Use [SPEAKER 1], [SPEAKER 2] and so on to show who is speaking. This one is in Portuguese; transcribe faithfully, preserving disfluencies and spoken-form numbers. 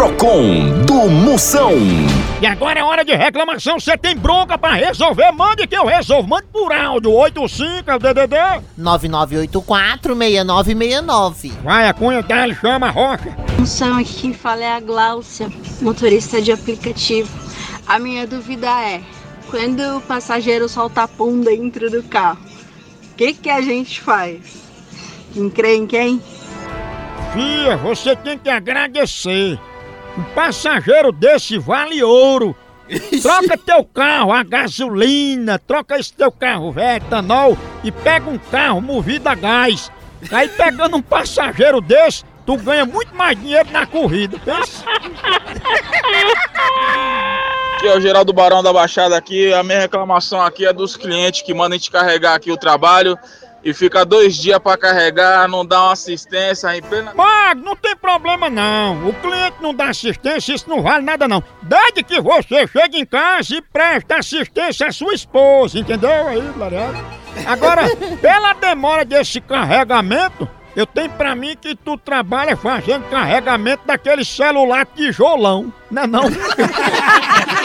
[SPEAKER 1] Procon do Moção.
[SPEAKER 2] E agora é hora de reclamação. Você tem bronca pra resolver? Mande que eu resolvo. Mande por áudio. oito cinco é o D D D.
[SPEAKER 3] nove nove oito quatro, seis nove seis nove.
[SPEAKER 2] Vai, a cunha dele, chama a Rocha.
[SPEAKER 4] Moção, aqui quem fala é a Gláucia, motorista de aplicativo. A minha dúvida é, quando o passageiro solta pum dentro do carro, o que, que a gente faz? Quem crê em quem?
[SPEAKER 2] Fia, você tem que agradecer. Um passageiro desse vale ouro. Troca teu carro a gasolina, troca esse teu carro velho, etanol, e pega um carro movido a gás. Aí pegando um passageiro desse, tu ganha muito mais dinheiro na corrida, pensa?
[SPEAKER 5] Aqui é o Geraldo Barão da Baixada aqui. A minha reclamação aqui é dos clientes que mandam a gente carregar aqui o trabalho e fica dois dias pra carregar, não dá uma assistência em plena...
[SPEAKER 2] Mas não tem problema não, o cliente não dá assistência, isso não vale nada não. Desde que você chegue em casa e preste assistência à sua esposa, entendeu aí, Gloriado? Agora, pela demora desse carregamento, eu tenho pra mim que tu trabalha fazendo carregamento daquele celular tijolão, não é não?